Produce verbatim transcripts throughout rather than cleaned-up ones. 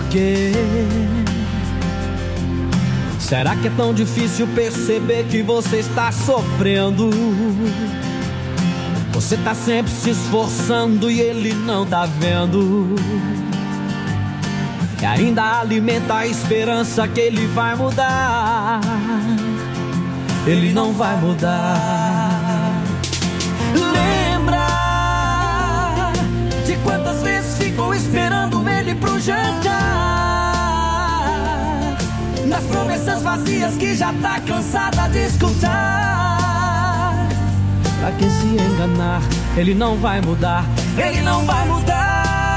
quê? Será que é tão difícil perceber que você está sofrendo? Você tá sempre se esforçando e ele não tá vendo. E ainda alimenta a esperança que ele vai mudar. Ele não vai mudar. Lembra de quantas vezes ficou esperando ele pro jantar, nas promessas vazias que já tá cansada de escutar. Pra que se enganar? Ele não vai mudar. Ele não vai mudar.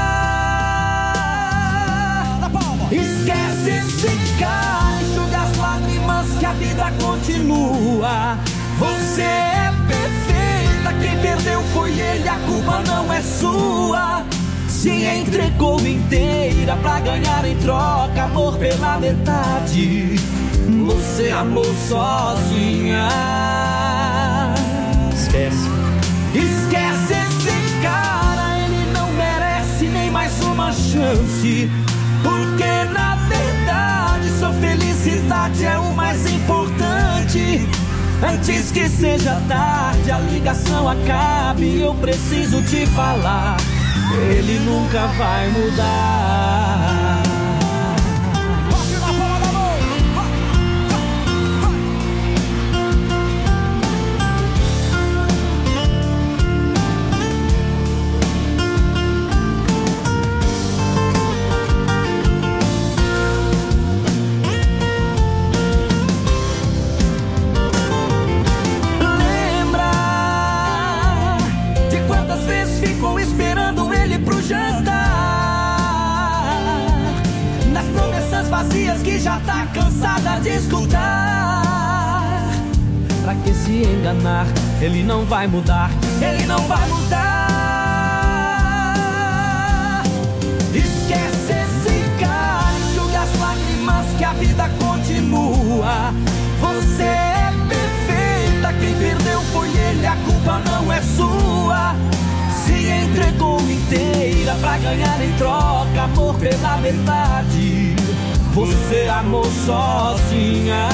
Esquece esse cara, enxuga as lágrimas que a vida continua. Você é perfeita, quem perdeu foi ele, a culpa não é sua. Se entregou inteira pra ganhar em troca amor pela metade. Você amou sozinha. Esquece. Esquece esse cara, ele não merece nem mais uma chance. Porque na verdade sua felicidade é o mais importante. Antes que seja tarde, a ligação acabe, eu preciso te falar. Ele nunca vai mudar. Que já tá cansada de escutar. Pra que se enganar? Ele não vai mudar. Ele não vai mudar. Esquece esse cara, enxuga as lágrimas que a vida continua. Você é perfeita, quem perdeu foi ele, a culpa não é sua. Se entregou inteira pra ganhar em troca amor pela verdade. Você amou sozinha.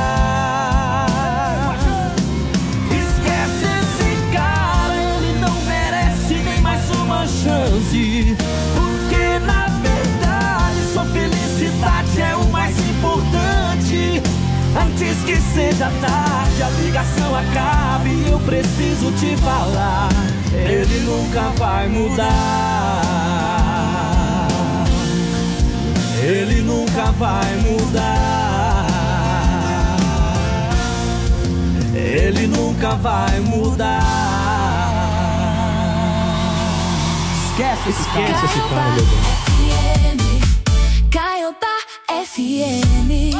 Esquece esse cara, ele não merece nem mais uma chance. Porque na verdade sua felicidade é o mais importante. Antes que seja tarde, a ligação acabe, eu preciso te falar. Ele nunca vai mudar. Ele nunca vai mudar. Ele nunca vai mudar. Esquece esse cara. Esquece esse cara. Caiobá F M.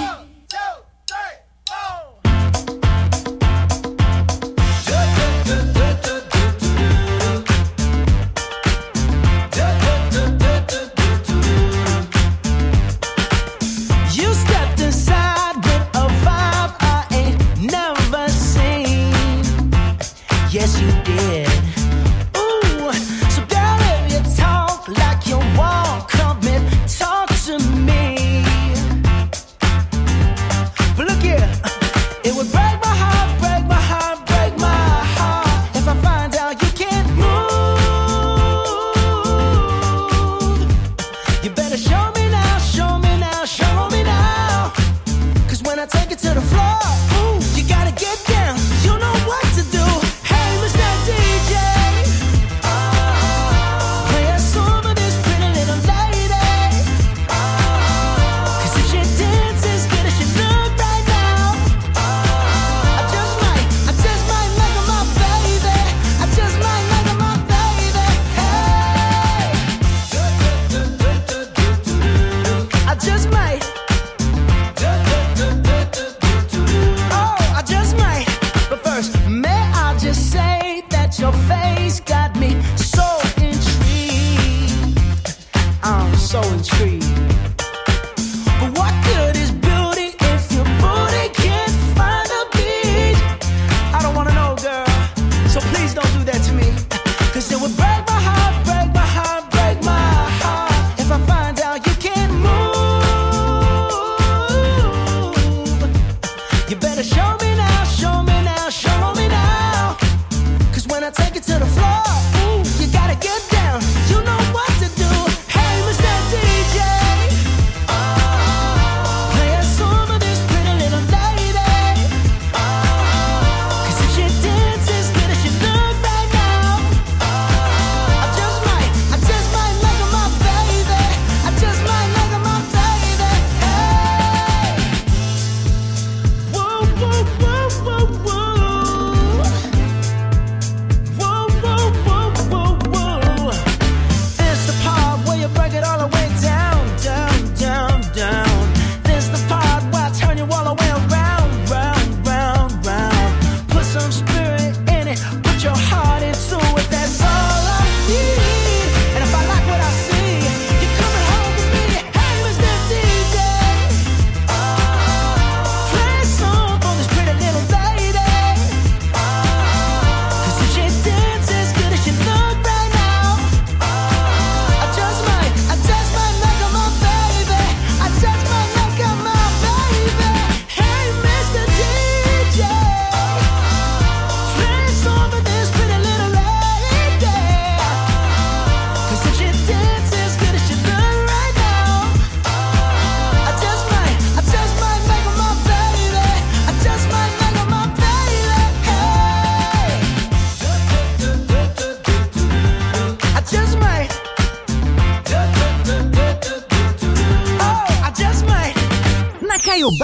Break my heart, break my heart, break my heart. If I find out you can't move.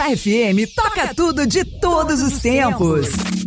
Caiobá F M toca tudo de todos os tempos.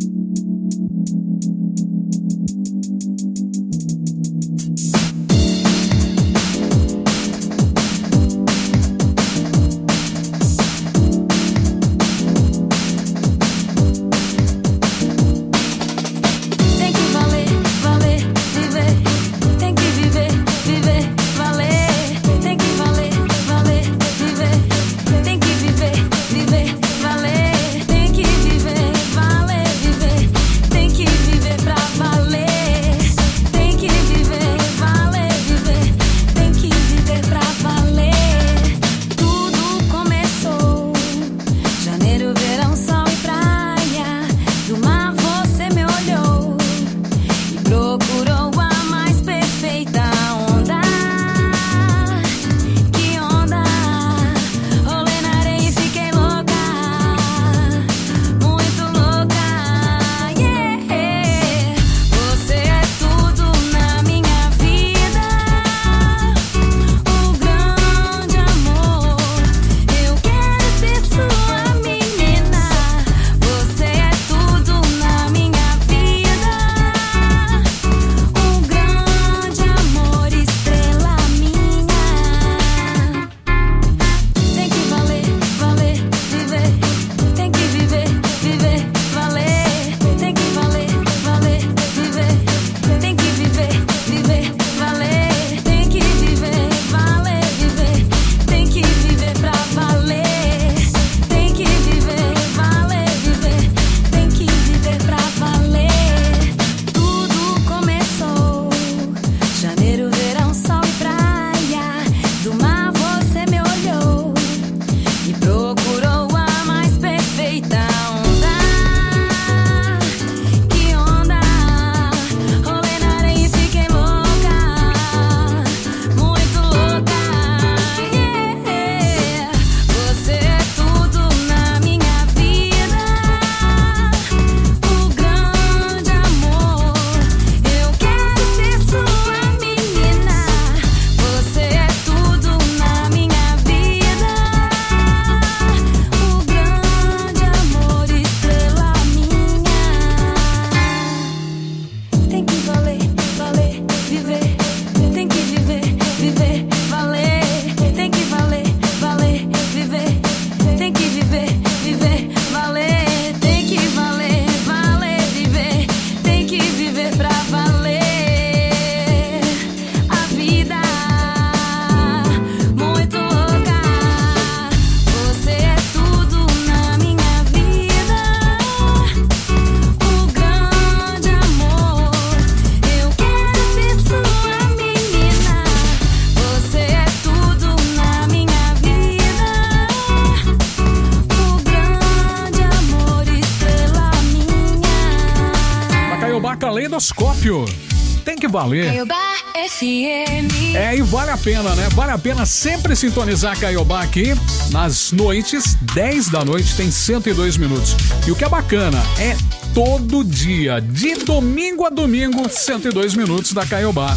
Caleidoscópio. Tem que valer. Caiobá F M. É, e vale a pena, né? Vale a pena sempre sintonizar Caiobá aqui. Nas noites, dez da noite, tem cento e dois minutos. E o que é bacana é todo dia, de domingo a domingo, cento e dois minutos da Caiobá.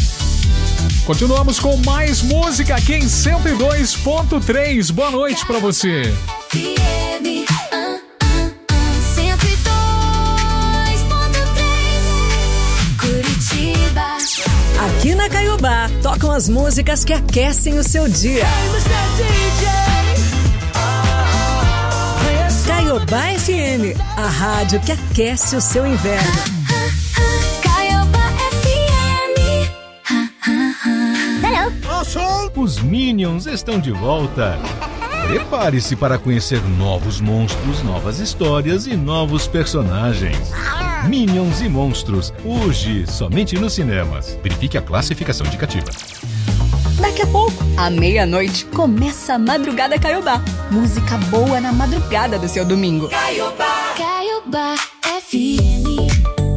Continuamos com mais música aqui em cento e dois ponto três. Boa noite pra você. Aqui na Caiobá, tocam as músicas que aquecem o seu dia. Caiobá F M, a rádio que aquece o seu inverno. Caiobá F M. Os Minions estão de volta. Prepare-se para conhecer novos monstros, novas histórias e novos personagens. Minions e Monstros, hoje somente nos cinemas. Verifique a classificação indicativa. Daqui a pouco, à meia-noite, começa a Madrugada Caiobá. Música boa na madrugada do seu domingo. Caiobá, Caiobá F M.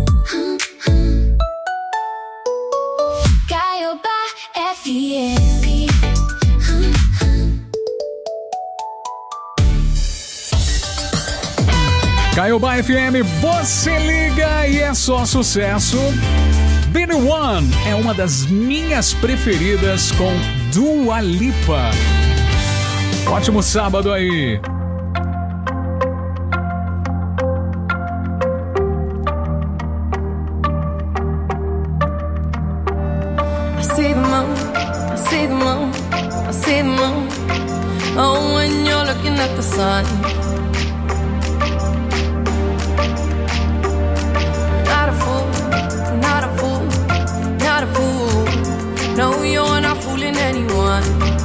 Caiobá F M. Caiobá F M, você liga e é só sucesso. Billy One é uma das minhas preferidas com Dua Lipa. Ótimo sábado aí. see the moon, I see the moon. Oh, when you're looking at the sun. Not a fool, not a fool, not a fool. No, you're not fooling anyone.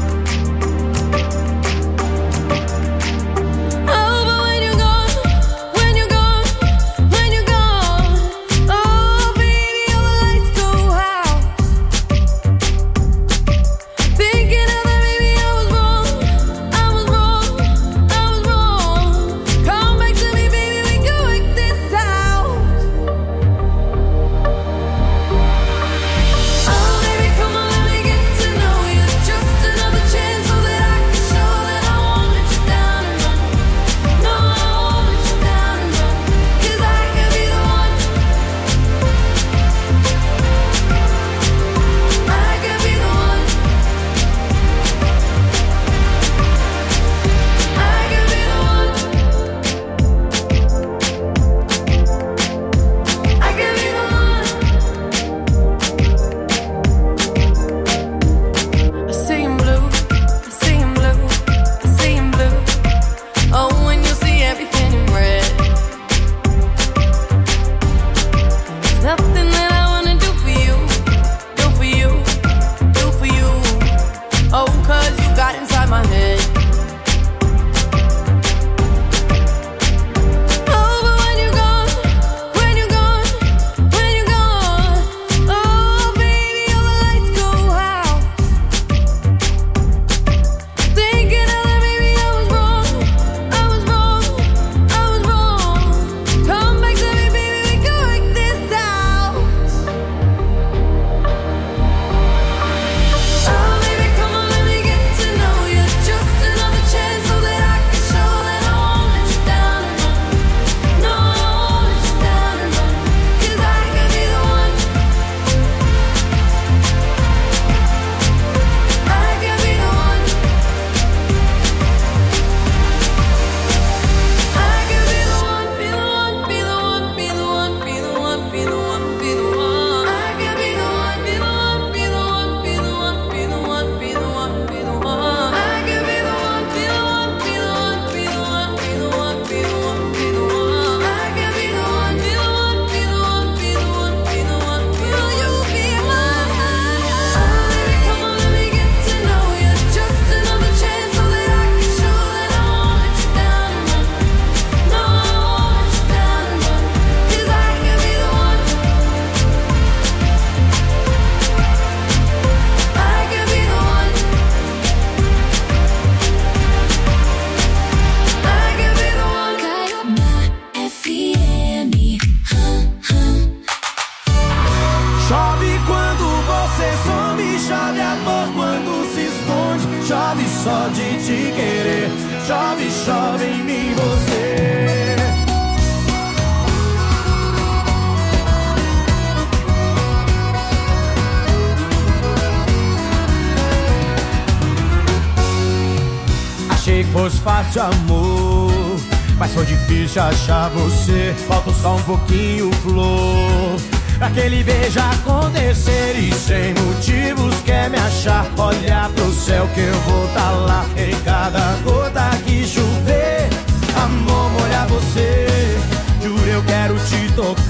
Amor, mas foi difícil achar você. Falta só um pouquinho, flor, pra aquele beijo acontecer. E sem motivos quer me achar. Olha pro céu que eu vou tá lá. Em cada gota que chover, amor, molhar você. Juro, eu quero te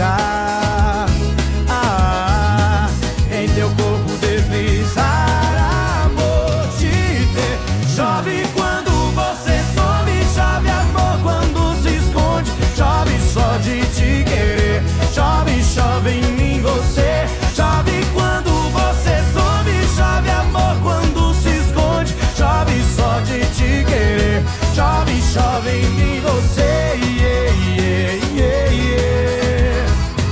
tocar. Ah, em teu corpo deslizar, amor, te ter. Chove quando você chove amor quando se esconde, chove só de te querer. Chove, chove em mim você. Chove quando você some, chove amor quando se esconde, chove só de te querer. Chove, chove em mim você. Yeah, yeah, yeah, yeah.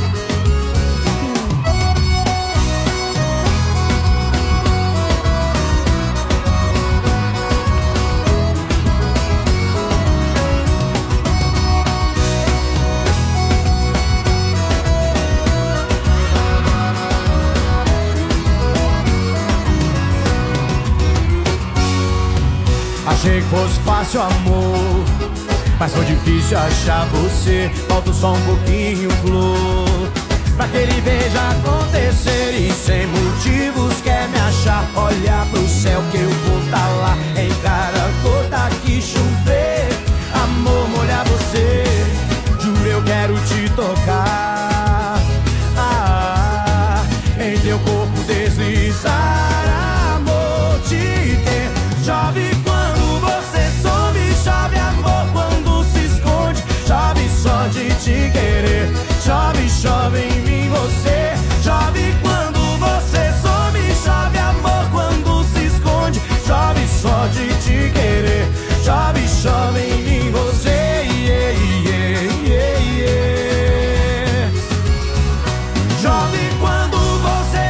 Achei que fosse fácil, amor, mas foi difícil achar você. Falta só um pouquinho, flor, pra aquele beijo acontecer. E sem motivos quer me achar. deixa, olha pro céu que eu vou tá lá. Em cada gota que chover, amor, molhar você. Juro, eu quero te tocar, ah, em teu corpo deslizar, amor, te ter. Chove quando você some, chove amor quando se esconde. Chove só de te querer, chove, chove em mim você. Chove quando você some, chove amor quando se esconde. Chove só de te querer, chove, chove em mim você. Yeah, yeah, yeah, yeah. Chove quando você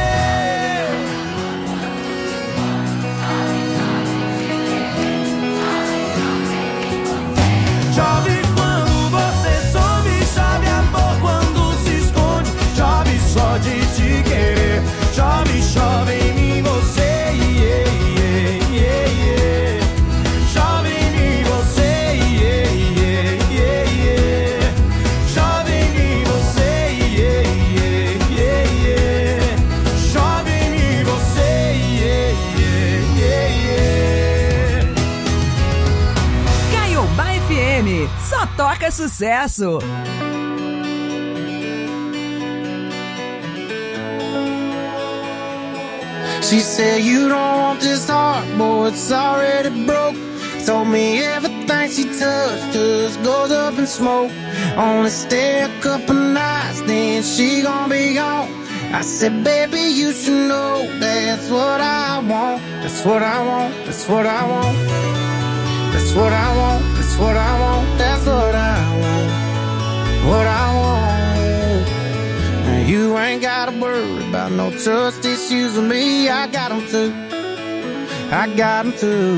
chove quando você some, chove amor quando se esconde. Chove só de te querer, chove, chove em mim você. Yeah, yeah, yeah, yeah. Chove em mim você. Yeah, yeah, yeah, yeah. Chove em mim você. Yeah, yeah, yeah, yeah. Chove em mim você. Yeah, yeah, yeah, yeah. Caiobá F M, só toca sucesso. She said you don't want this heart, boy, it's already broke. Told me everything she touched just goes up in smoke. Only stay a couple nights, then she gon' be gone. I said, baby, you should know that's what I want. That's what I want, that's what I want. That's what I want, that's what I want. That's what I want, what I want. Now you ain't gotta worry about no trust issues with me. I got them too, I got them too.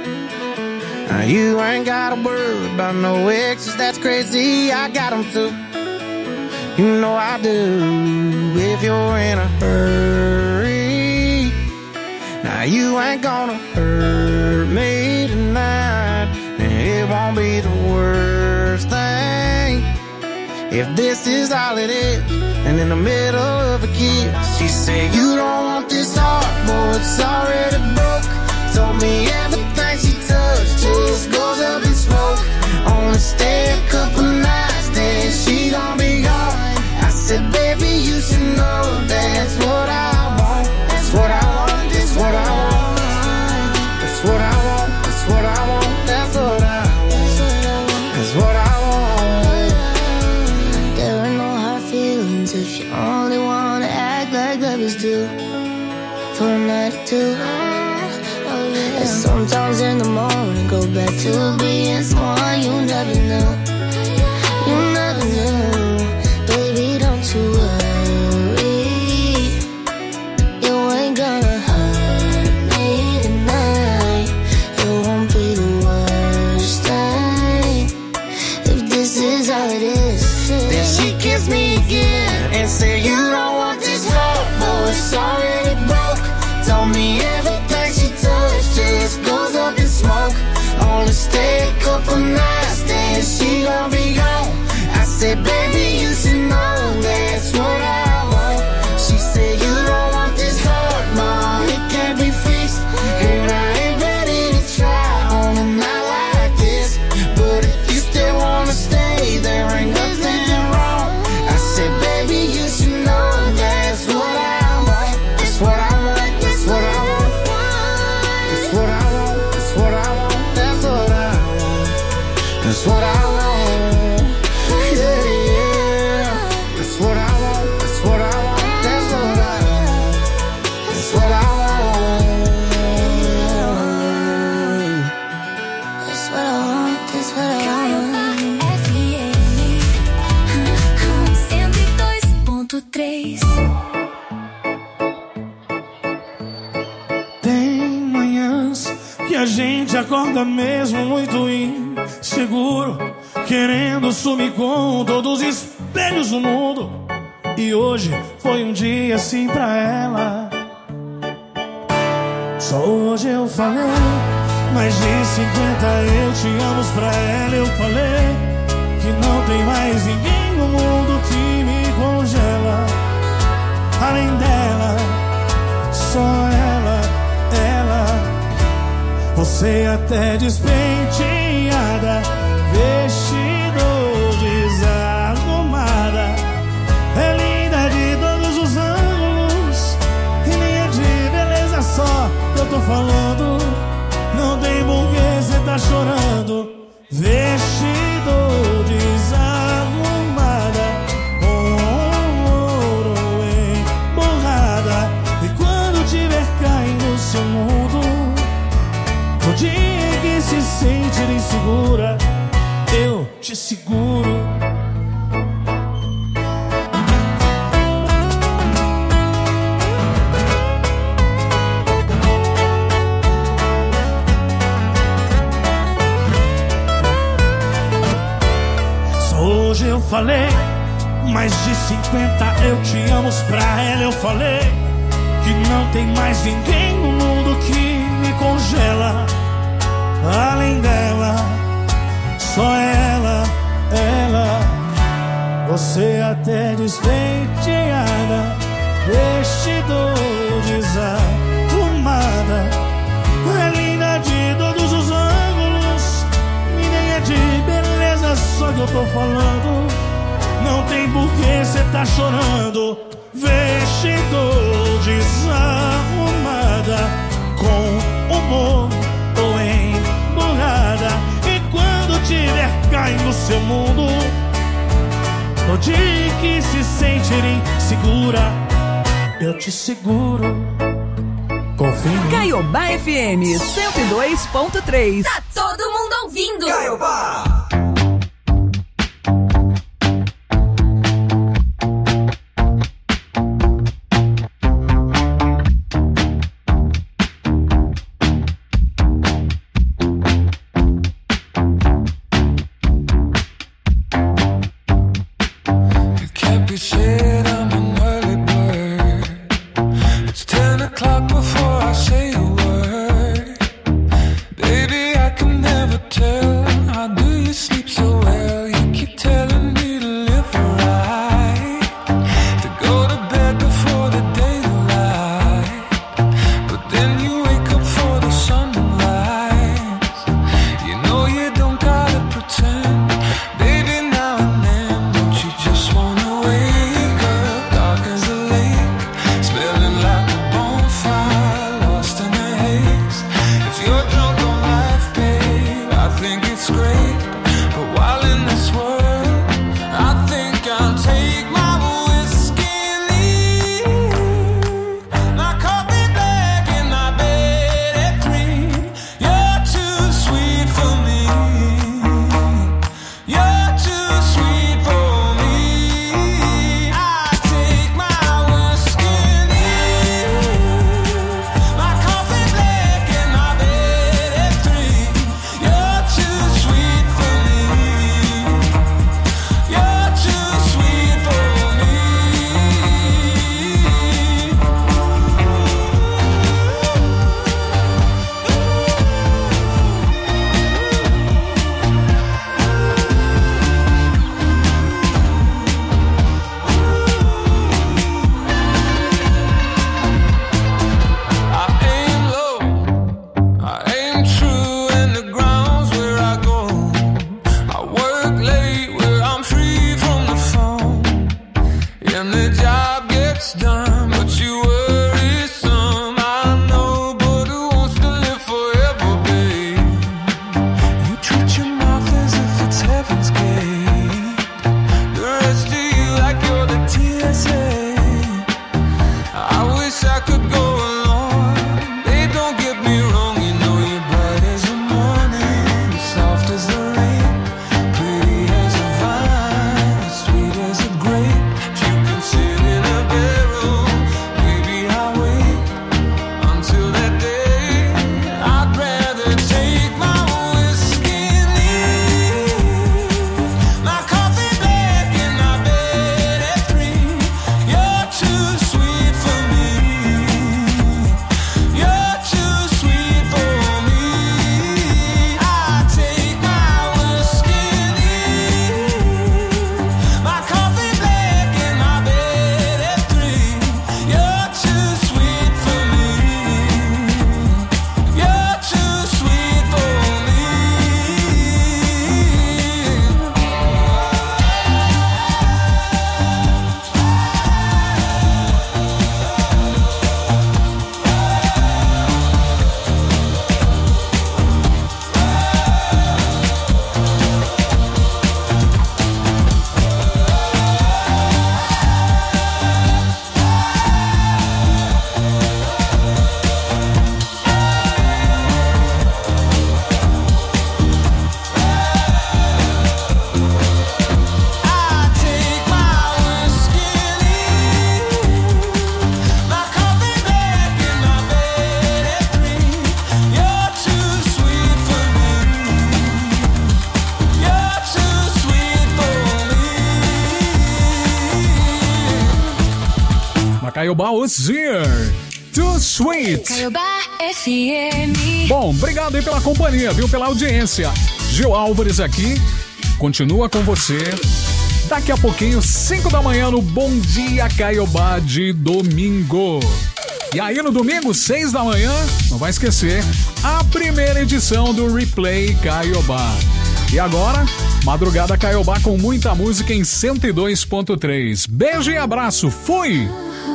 Now you ain't gotta worry about no exes, that's crazy. I got them too, you know I do. If you're in a hurry, now you ain't gonna hurt me tonight. And it won't be the worst thing if this is all it is. And in the middle of a kiss, she said you don't want this heart, boy, it's already broke. Told me everything she touched just goes up in smoke. Only stay a couple nights, then she gon' be gone. I said, baby, you should know that's what I want. That's what I want, that's what I want. That's what I want, that's what I want. That's what I want, that's what I want. There are no hard feelings if you only wanna act like lovers do. For a night or two, oh, yeah. And sometimes in the morning go back to being someone you never knew. You never knew. Baby, don't you worry, you ain't gonna hurt me tonight. It won't be the worst thing if this is all it is. Then she kissed me again and said you don't want this heart, boy, it's already broke. Told me everything she touched just goes up in smoke. Only stay a couple nights, then she gon' be gone. I said, baby, you should know that's what I want. She said you don't want this heart, ma, it can't be fixed. And I ain't ready to try on a night like this. But if you still wanna stay, there ain't nothing wrong. I said, baby, you should know that's what I want. That's what I want, that's what I want. That's what I want, that's what I want. That's what I want, that's what I want. Yeah, yeah. That's what I want, that's what I want. That's what I want, that's what I want. That's what I want, that's what I want. cento e dois ponto três. Tem manhãs que a gente acorda mesmo muito inseguro, querendo sumir com todos os espelhos do mundo. E hoje foi um dia assim pra ela. Só hoje eu falei mais de cinquenta eu te amo pra ela. Eu falei que não tem mais ninguém no mundo que me congela. Além dela, só ela. Você até despenteada, vestido desarrumada, é linda de todos os ângulos, e nem é de beleza só que eu tô falando. Não tem porquê cê tá chorando. Vestido desarrumada, com ouro emborrada, e quando tiver caindo no seu mundo, no dia que se sentir insegura, eu te seguro. Hoje eu falei mais de cinquenta eu te amo pra ela. Eu falei que não tem mais ninguém no mundo que me congela além dela, só ela, ela. Você até despenteada, vestido desarrumada, é linda de todos os ângulos, e nem é de beleza só que eu tô falando. Não tem porquê cê tá chorando. Vestido desarrumada, com humor ou emburrada, e quando tiver caindo no seu mundo, no dia que se sentir insegura, eu te seguro. Confia em mim. Caiobá F M cento e dois ponto três. Tá todo mundo ouvindo. Caiobá. Baby, I can never tell. How do you Caiobá, Ozir. Too Sweet. Caiobá F M. Bom, obrigado aí pela companhia, viu? Pela audiência. Gil Álvares aqui, continua com você. Daqui a pouquinho, cinco da manhã, no Bom Dia Caiobá de domingo. E aí no domingo, seis da manhã, não vai esquecer, a primeira edição do Replay Caiobá. E agora, Madrugada Caiobá com muita música em cento e dois ponto três. Beijo e abraço, fui!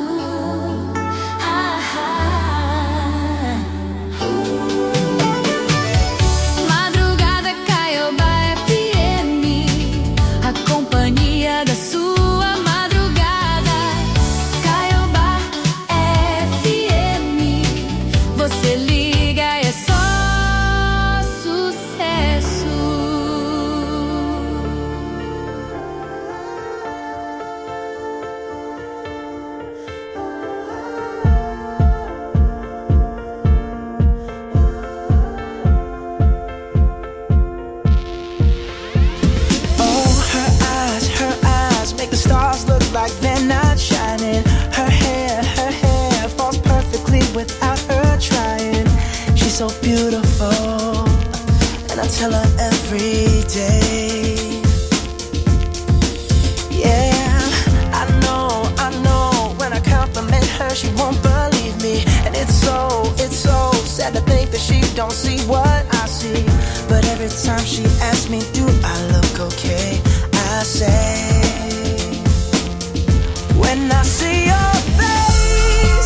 Madrugada Caiobá F M, a companhia da sua madrugada. Caiobá F M, você liga, é só sucesso. Like they're not shining. Her hair, her hair falls perfectly without her trying. She's so beautiful, and I tell her every day. Yeah, I know, I know. When I compliment her, she won't believe me, and it's so, it's so sad to think that she don't see what I see. But every time she asks me, do I look okay? I say, when I see your face,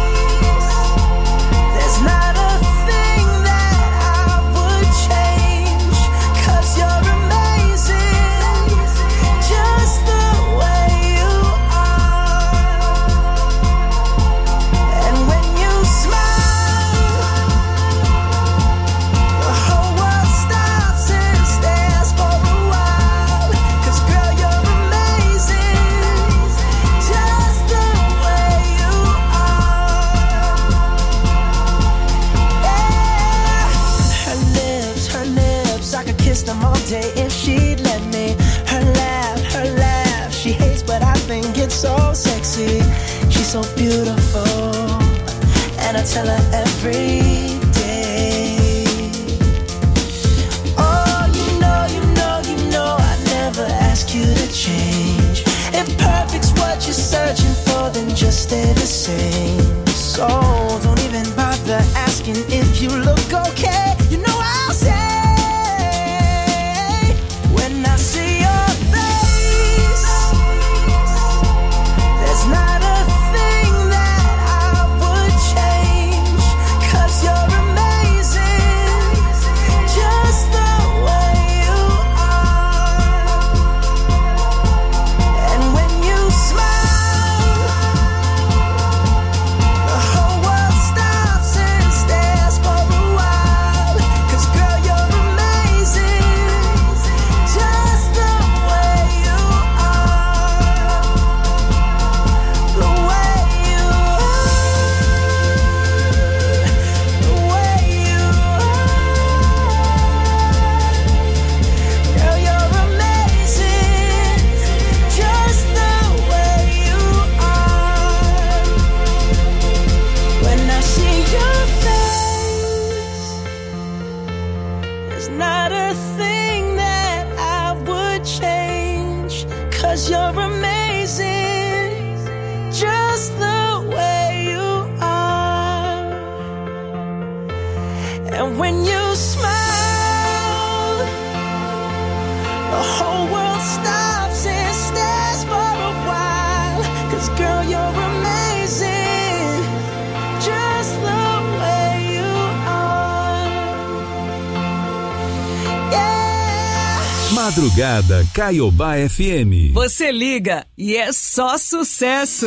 there's not a thing that I would change, 'cause you're amazing, just the way you are. And when you smile, the whole world stops and stares for a while, 'cause girl, you're amazing, just the way you are. Yeah. Her lips, her lips, I could kiss them all day if she'd let me. Her laugh, her laugh, she hates but I think it's so sexy. She's so beautiful, and I tell her every day. Oh, you know, you know, you know I never ask you to change. If perfect's what you're searching for, then just stay the same. So don't even bother asking if you look okay. You know I'll say, when I see your face, there's not a thing that I would change, 'cause you're amazing, just the way you are. And when you smile, the whole world stops and stares for a while, 'cause girl, you're amazing, just the way you are. The way you are, the way you are. Girl, you're amazing, just the way you are. When I see your face, there's not a thing that I would change, 'cause you're amazing, just the way you are. And when you smile, the whole world stops and stares for a while, 'cause girl, you're amazing, just the way you are. Yeah. Madrugada Caiobá F M. Você liga e é só sucesso.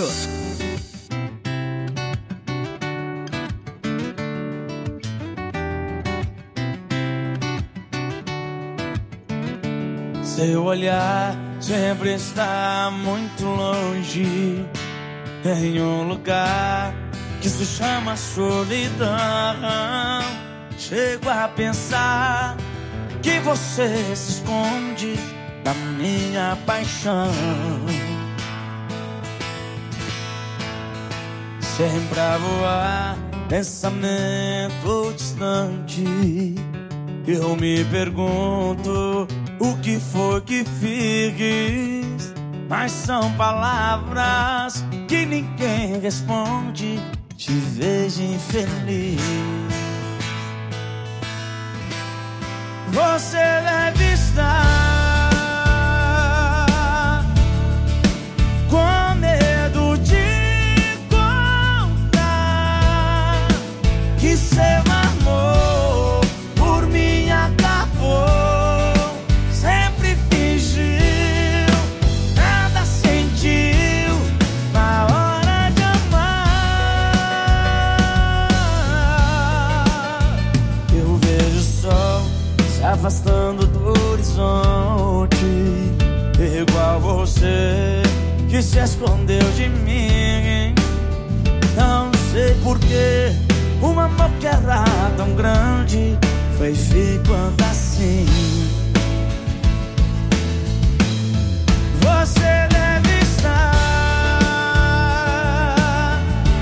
Seu olhar sempre está muito longe, em um lugar que se chama solidão. Chego a pensar que você se esconde da minha paixão. sempre a voar, pensamento distante. Eu me pergunto o que foi que fiz, mas são palavras que ninguém responde. Te vejo infeliz. Você deve estar com medo de contar que seu amor por mim acabou. Sempre fingiu, nada sentiu na hora de amar. Eu vejo o sol se afastando do horizonte, igual você que se escondeu de mim. Não sei porquê, um amor que era tão grande foi ficando assim. Você deve estar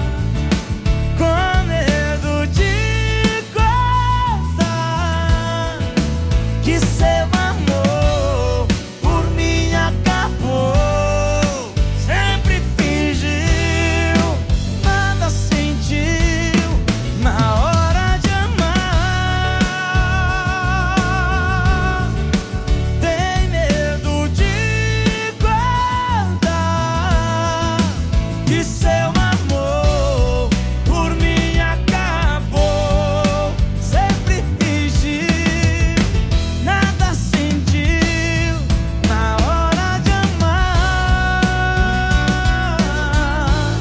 com medo de contar que seu amor por mim acabou. Sempre fingiu, nada sentiu na hora de amar. Tem medo de guardar que seu amor por mim acabou. Sempre fingiu, nada sentiu na hora de amar.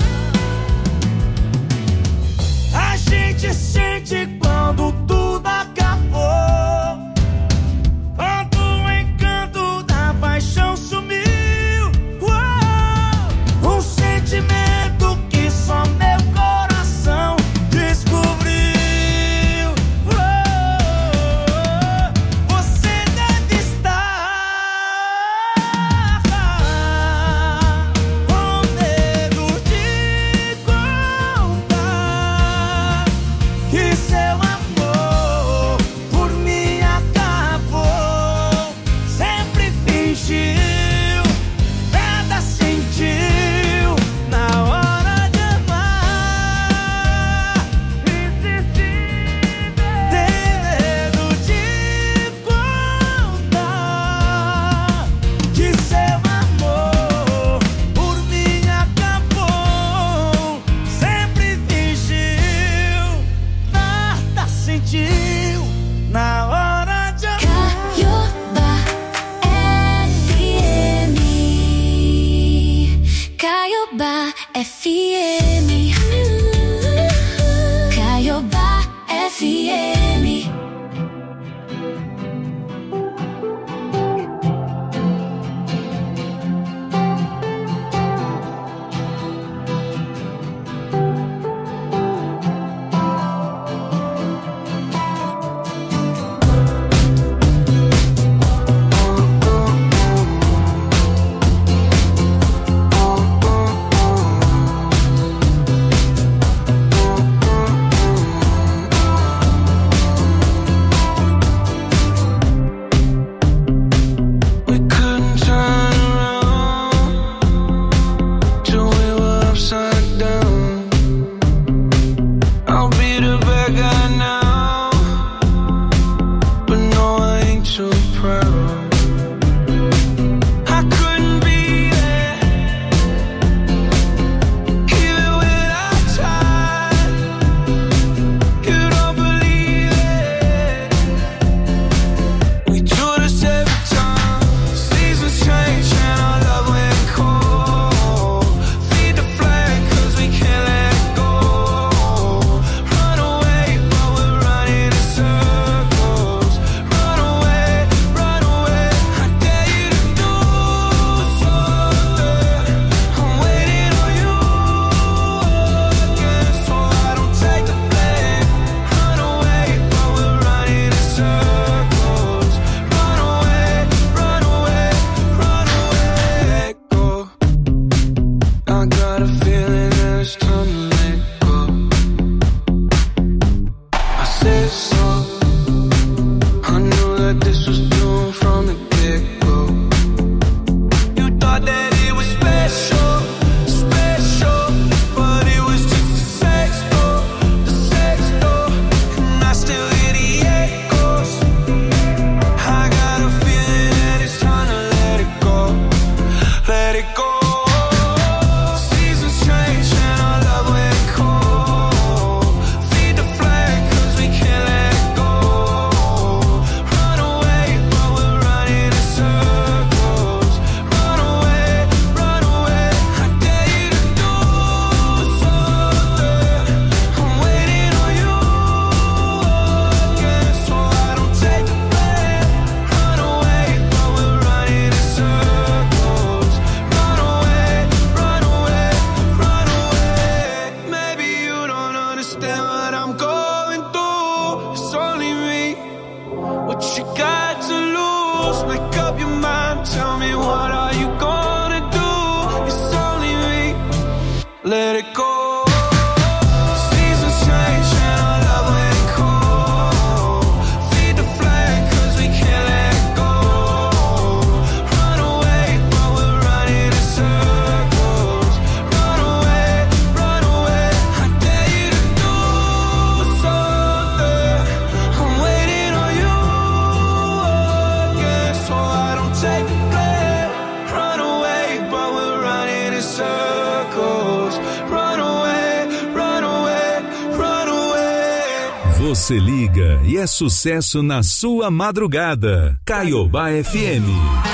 A gente sente quando tudo acabou, quando o encanto da paixão sumiu. Uou! Um sentimento que só meu coração descobriu. Uou! Você deve estar com medo de contar que seu amor por mim acabou. Sempre fingiu, nada sentiu na hora de amar. Insistível. Tem medo de contar que seu amor por mim acabou. Sempre fingiu, nada sentiu na hora de amar. Caiobá F M. Caiobá F M. Você liga e é sucesso na sua madrugada. Caiobá F M.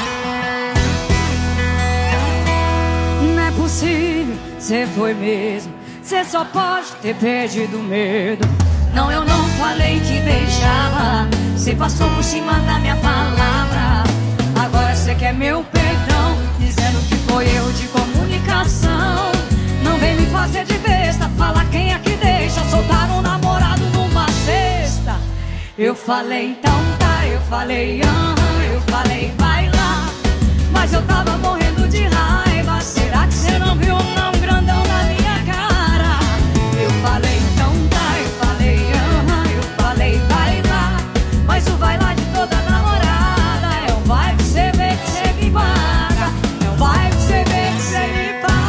Não é possível, cê foi mesmo. Cê só pode ter perdido medo. Não, eu não falei que deixava. Cê passou por cima da minha palavra. Agora cê quer meu perdão, dizendo que foi erro de comunicação. Não vem me fazer de besta, fala quem é que deixa soltar um namorado numa cesta. Eu falei então tá, eu falei aham, eu falei vai lá. Mas eu tava morrendo de raiva. Será que cê não viu não grandão na minha cara? Eu falei então tá, eu falei aham, eu falei vai lá. Mas o vai lá de toda namorada é um vai que cê vê que cê me paga. É um vai que cê vê que cê me paga.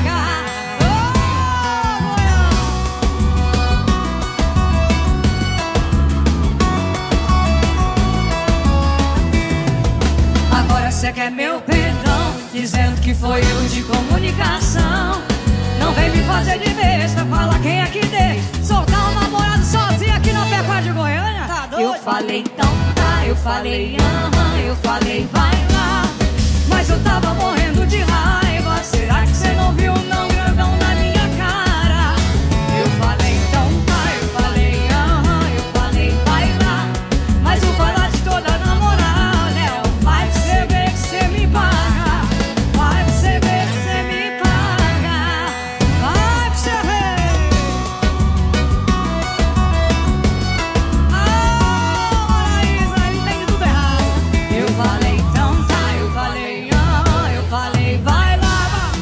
Você quer meu perdão, dizendo que foi erro de comunicação. Não vem me fazer de besta, fala quem é que deixa soltar um namorado sozinho aqui na Pecuária de Goiânia. Tá doido? Eu falei então tá, eu falei aham, eu falei vai lá. Mas eu tava morrendo de raiva. Será que você não viu não grandão na minha cara? Eu falei então tá, eu falei aham, eu falei vai lá. Mas o vai lá de toda namorada é o vai que você vê que você me paga. Vai que você vê que você me paga. Vai que você vê. Ah, Isa, ele tem tudo errado. Eu falei então tá, eu falei ah, eu falei vai lá.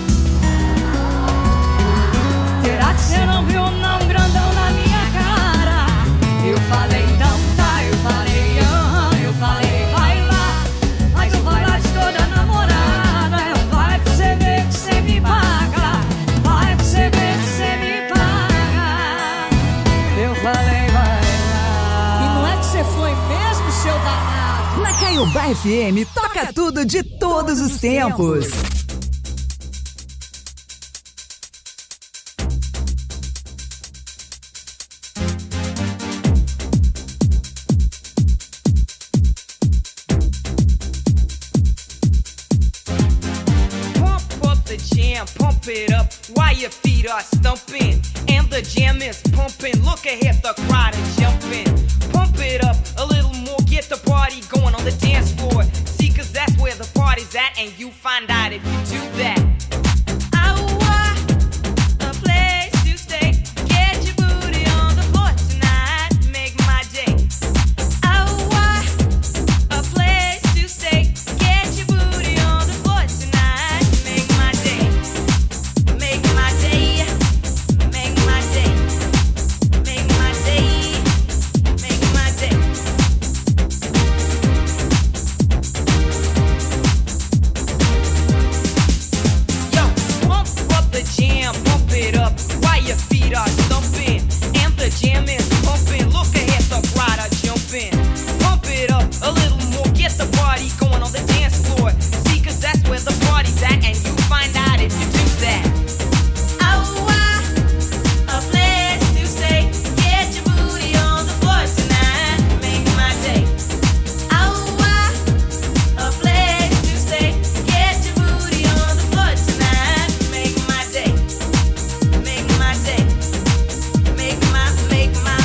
Será que você não viu não grandão na minha cara? Eu falei então tá, eu falei ah, eu falei vai lá. Mas o vai lá de toda namorada é o vai que você vê que você me paga. Vai que você vê que você me paga. Eu falei vai lá. E não é que você foi mesmo, seu danado? Na Caiobá F M, toca tudo de todos os tempos. Pump up the jam, pump it up while your feet are stumping. And the jam is pumping. Look ahead, the crowd is jumping. Pump it up a little more, get the party going on the dance floor. See, cause that's where the party's at, and you find out if you do that. I want a place to stay. Get your booty on the floor tonight, make my day. I want a place to stay. Get your booty on the floor tonight, make my day. Make my day. Make my day. Make my day. Make my day. Yo, pump up the jam, pump it up while your feet are stumping. And the jam is pumping. Look ahead, the crowd are jumping. Pump it up a little more, get the party going on the dance floor. See, cause that's where the party's at, and you find out if you do that. I want a place to stay. Get your booty on the floor tonight, make my day. I want a place to stay. Get your booty on the floor tonight, make my day. Make my day. Make my, make my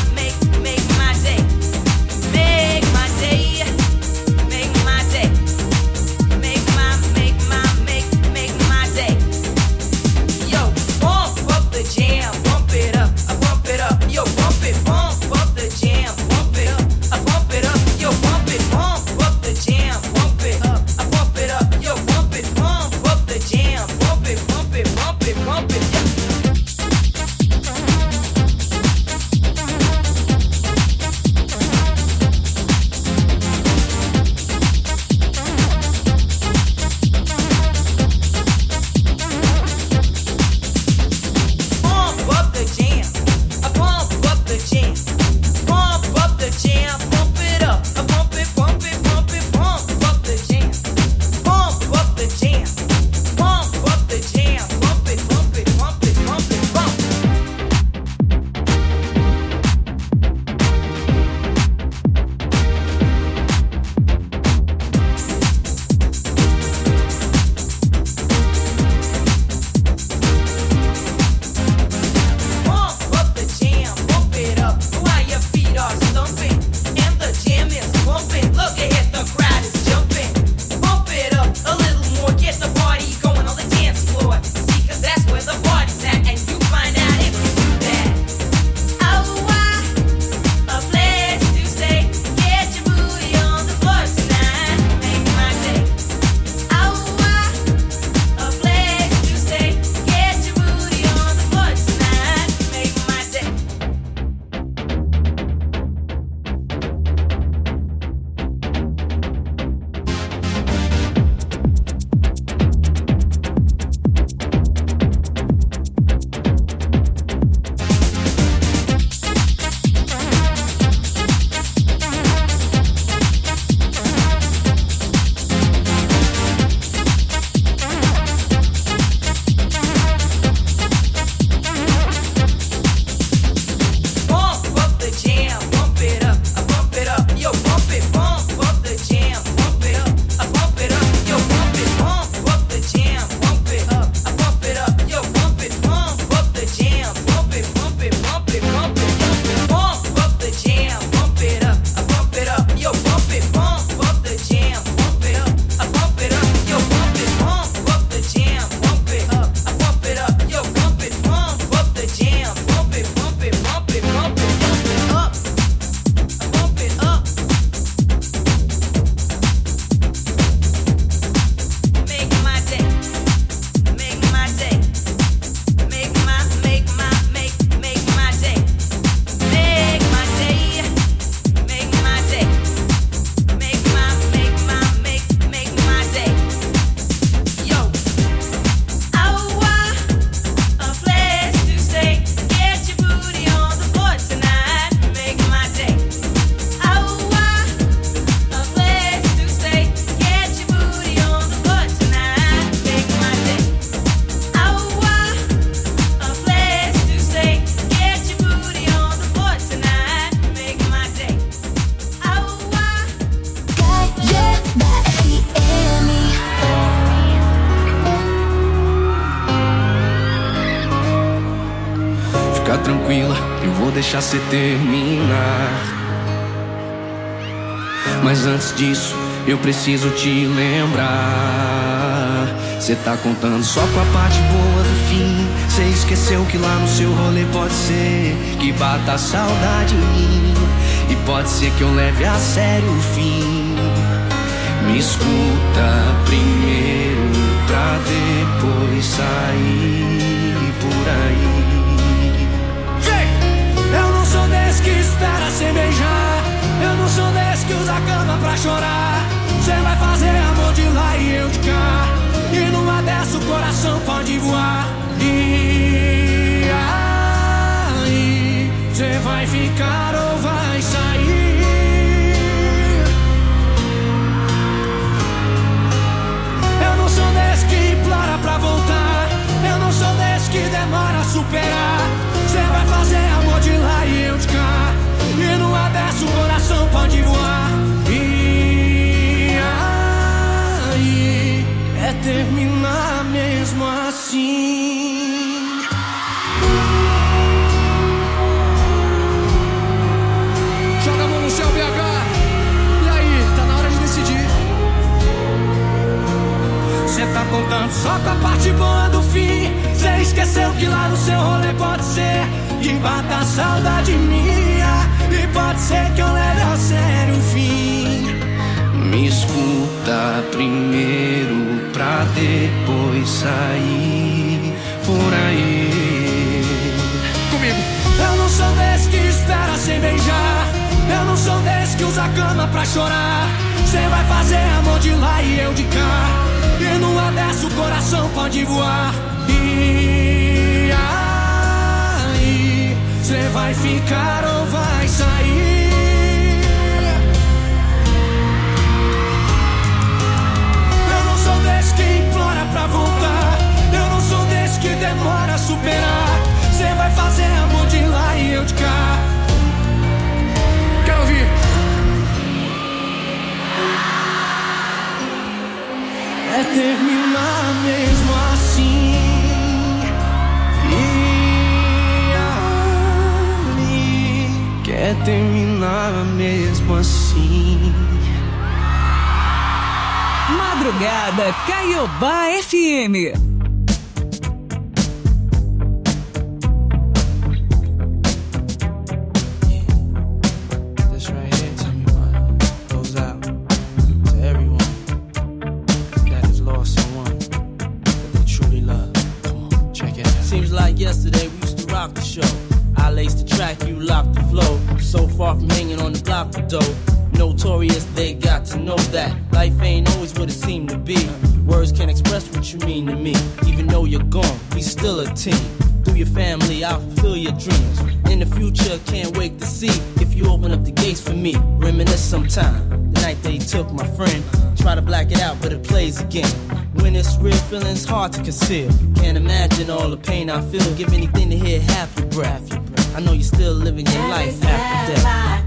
tranquila, eu vou deixar cê terminar. Mas antes disso, eu preciso te lembrar. Cê tá contando só com a parte boa do fim. Cê esqueceu que lá no seu rolê pode ser que bata a saudade em mim. E pode ser que eu leve a sério o fim. Me escuta primeiro pra depois sair por aí. Eu não sou desse que espera sem beijar. Eu não sou desse que usa a cama pra chorar. Cê vai fazer amor de lá e eu de cá. E numa dessa o coração pode voar. E aí, cê vai ficar ou vai sair? Eu não sou desse que implora pra voltar. Eu não sou desse que demora a superar. Cê vai fazer amor de lá e eu de cá. E numa dessa o coração pode voar. E aí, é terminar mesmo assim. Joga a mão no céu, B H. E aí, tá na hora de decidir. Cê tá contando só com a parte boa do fim. Cê esqueceu que lá no seu rolê pode ser que bata a saudade minha. E pode ser que eu leve a sério o fim. Me escuta primeiro pra depois sair por aí. Comigo. Eu não sou desse que espera sem beijar. Eu não sou desse que usa a cama pra chorar. Cê vai fazer amor de lá e eu de cá. E numa dessa o coração pode voar. E aí, cê vai ficar ou vai sair? Eu não sou desse que implora pra voltar. Eu não sou desse que demora a superar. Cê vai fazer amor de lá e eu de cá. Quero ouvir. É terminar mesmo assim. E aí, quer terminar mesmo assim. Madrugada Caiobá F M. Yesterday we used to rock the show. I laced the track, you locked the flow. So far from hanging on the block for dough. Notorious, they got to know that life ain't always what it seemed to be. Words can't express what you mean to me. Even though you're gone, we still a team. Through your family, I'll fulfill your dreams. In the future, can't wait to see if you open up the gates for me. Reminisce sometime, the night they took my friend. Try to black it out, but it plays again. When it's real, feeling's hard to conceal. Can't imagine all the pain I feel. Give anything to hear half your breath. I know you're still living your life after death.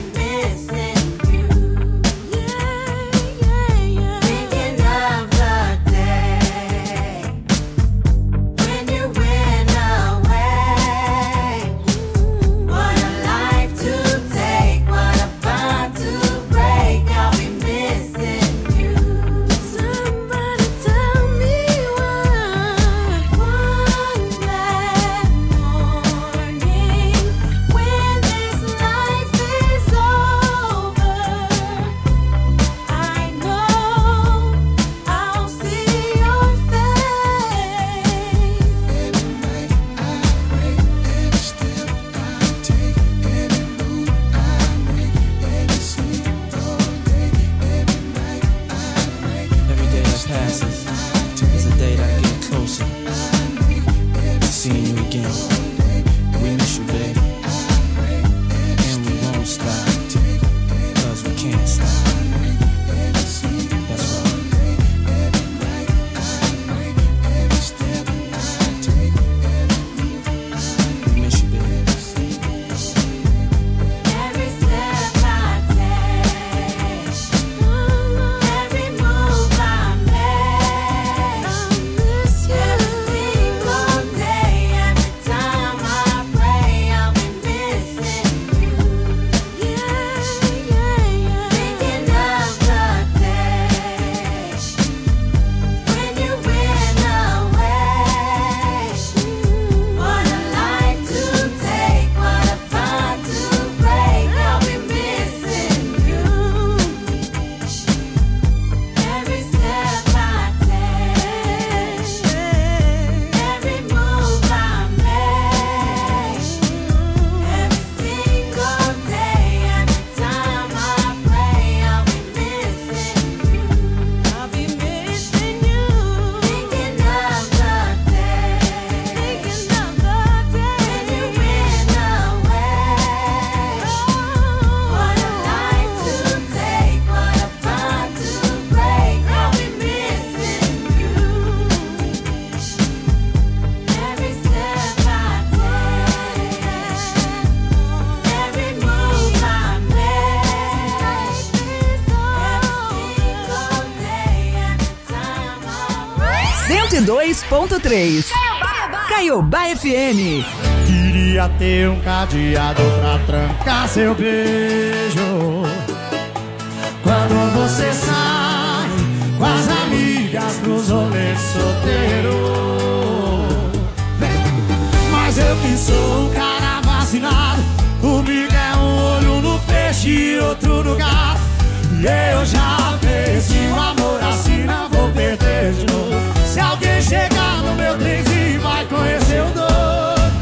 Thinking of the passes is the day that I get closer to seeing you again. We miss you, babe, and we won't stop, cause we can't stop. That's right. We miss you, babe. Every step I take, every move I make, I miss you. Every single day, every time I pray, I'll be missing you. Yeah, yeah, yeah. Thinking of the day when you went away. What a life to take, what a bond to break. I'll be missing you. Every step I take, every move I make, every single day, every time I pray, I'll be missing you. I'll be missing you. Thinking of the day, thinking of the day when you went away. What a life to take, what a bond to break. I'll be missing you. Every step I take, every move I make, every single day, every time I cento e dois ponto três. Caiobá F M. Queria ter um cadeado pra trancar seu beijo. Quando você sai com as amigas pros rolês solteiro. Mas eu que sou um cara vacinado, comigo é um olho no peixe e outro no gato. E eu já perdi o amor assim, não vou perder de novo. Se alguém chegar no meu trenzinho vai conhecer o doido.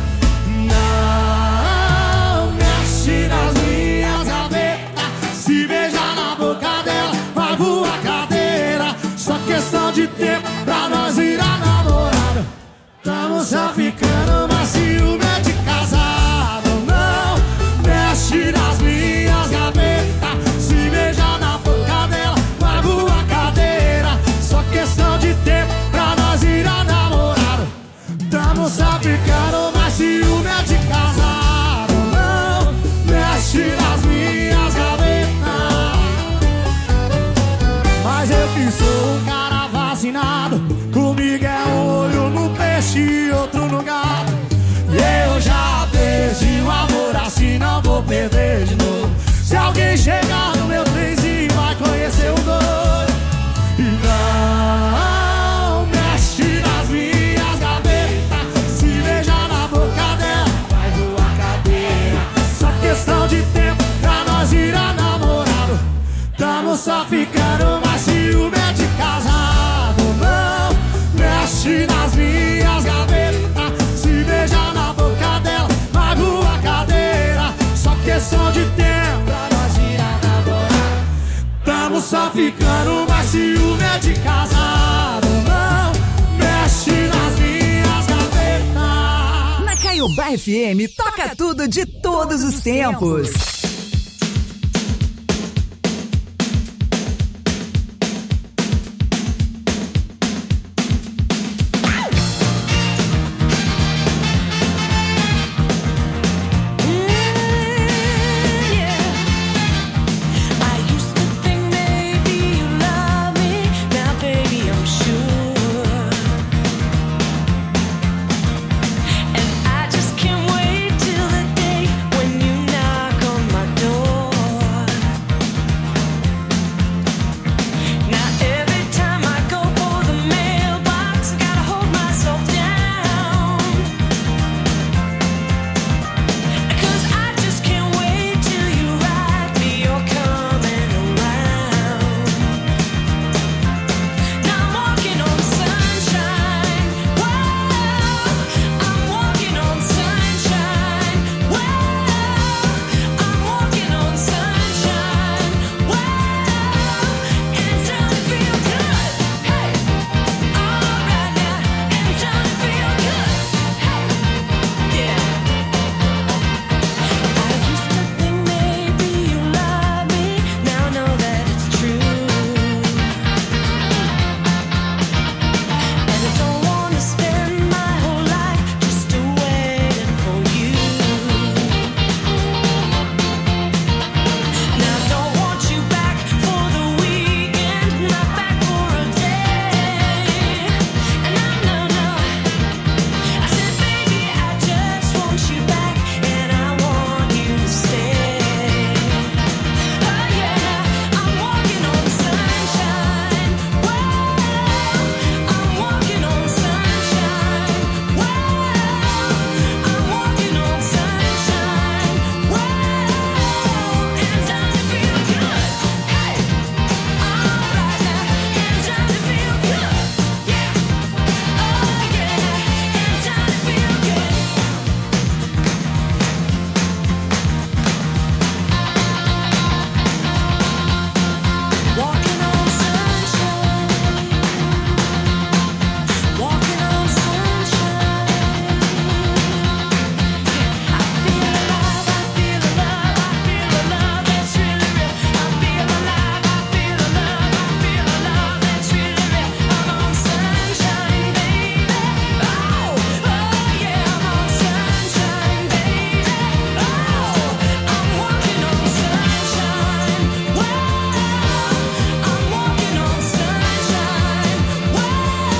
Não mexe nas minhas gavetas, se beijar na boca dela vai voar cadeira. Só questão de tempo pra nós virar namorado. Tamo só ficando, mas ciúme é de casado. Não mexe nas minhas gavetas, se beijar na boca dela vai voar cadeira. Só questão de tempo pra nós virar namorado. Tamo só ficando, mas ciúme é de casado. Não mexe nas minhas gavetas. Mas eu que sou um cara vacinado, comigo é um olho no peixe e outro no gato. E eu já perdi o amor assim, não vou perder de novo. Se alguém chegar no meu trenzinho vai conhecer o doido. E não mexe nas minhas gavetas, se beijar na boca dela vai voar cadeira. Só questão de tempo pra nós virar namorado. Tamo só ficando, mas ciúme é de casado. Não mexe nas minhas gavetas, se beijar na boca dela vai voar cadeira. Só questão de tempo pra nós virar namorado. Tamo só ficando, mas ciúme é de casado. Não mexe nas minhas gavetas. Na Caiobá F M toca tudo de todos os tempos.